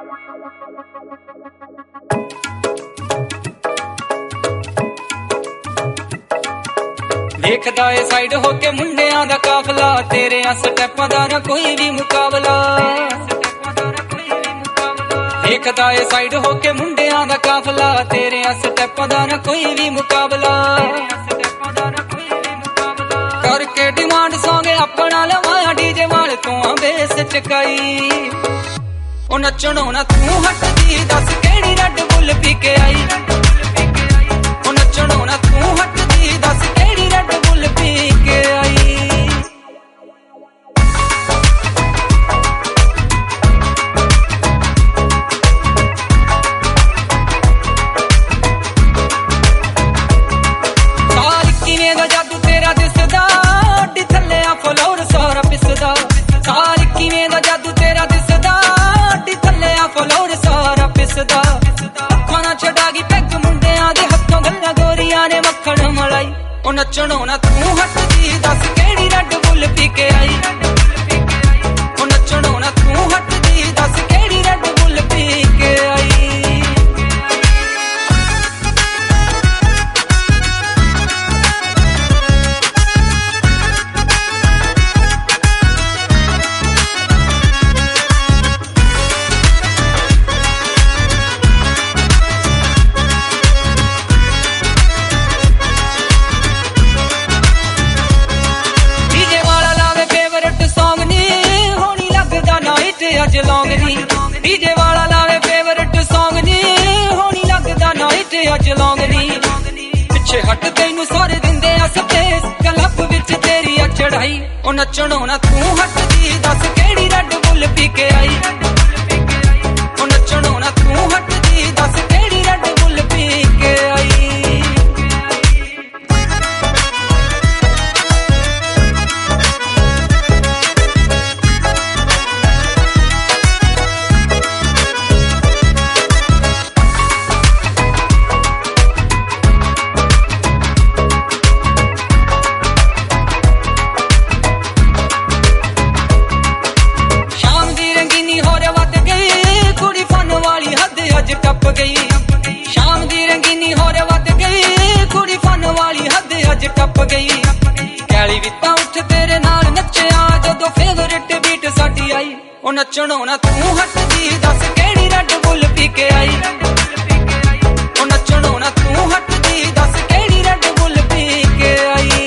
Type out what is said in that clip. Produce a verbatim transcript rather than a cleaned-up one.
देखदा ए साइड होके मुंडियां दा काफला, तेरे स्टैपां दा ना कोई भी मुकाबला। देखदा ए साइड होके मुंडियां दा काफला, तेरे स्टैपां दा ना कोई भी मुकाबला। करके डिमांड सॉन्ग अपना लवाया डीजे वाल तू बेस चकाई। ओ नचणों ना तू हटदी दस केड़ी रेड बुल पी के आई। ओ नचणों ना तू हटदी दस केड़ी रेड बुल पी के आई। साल किवें दा जादू तेरा दिसदा, अड्डी थल्ले आ फ्लोर सारा पिसदा। साल किवें दा जादू तेरा दिसदा, अड्डी थल्ले आ फ्लोर सारा पिसदा। अखां ना छड़ा गई पैग मुंडियां दे हत्थों, गल्लां गोरियां ने मक्खण मलाई। ओ नचणों ना तू हटदी दस केड़ी रेड बुल पी के आई। ओ नचणों ना तू हटदी दस केड़ी रेड बुल पी के आई। अज लौंग नी डीजे वाला लावे फेवरेट सॉन्ग नी, होनी लगदा नाइट अज लौंग नी। पिछे हट तैनू सारे दिंदे आ स्पेस, क्लब विच तेरी आ चढ़ाई। ओ नचणों ना तू हटदी दस केड़ी रेड बुल पी के आई। ओ नचणों ना तू हटदी दस केड़ी रेड बुल पी के आई। टप गई शाम दी रंगीनी होर वध गई, कुड़ी फन वाली हद अज टप गई। कैली वित्ता उठ तेरे नाल नचिया, जदों फेवरेट बीट साडी आई। ओ नचणों ना तू हटदी दस केड़ी रेड बुल पी के आई। ओ नचणों ना तू हटदी दस केड़ी रेड बुल पी के आई।